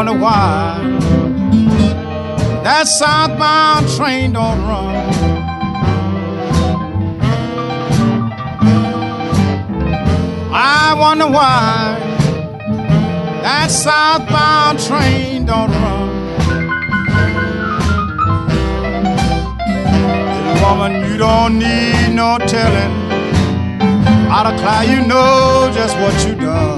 wonder why that southbound train don't run. I wonder why that southbound train don't run. Little woman, you don't need no telling. Out of cloud, you know just what you done.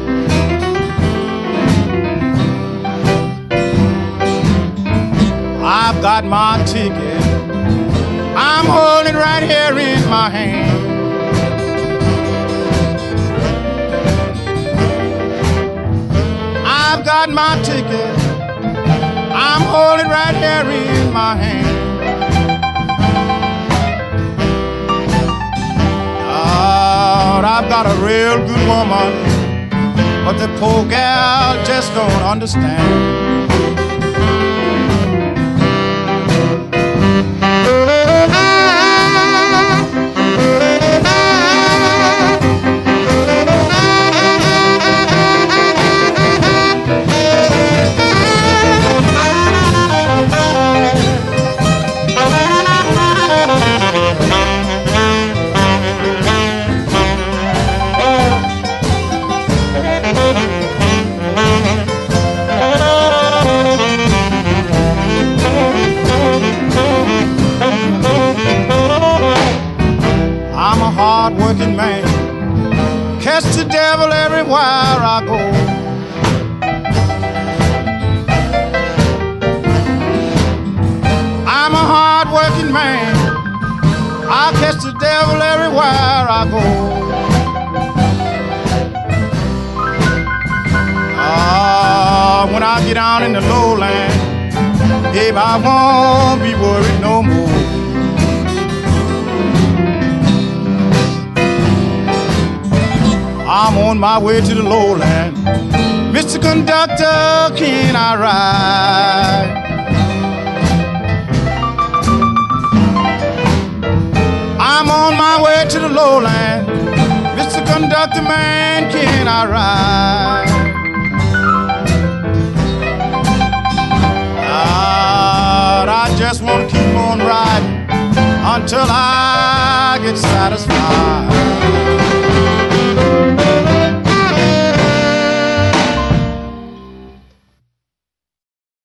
I've got my ticket, I'm holding right here in my hand. I've got my ticket, I'm holding right here in my hand. Lord, I've got a real good woman, but the poor gal just don't understand. Hard-working man, catch the devil everywhere I go. I'm a hard-working man, I catch the devil everywhere I go. When I get down in the lowland, babe, I won't be worried no more. I'm on my way to the lowland. Mr. Conductor, can I ride? I'm on my way to the lowland. Mr. Conductor, man, can I ride? Lord, I just want to keep on riding until I get satisfied.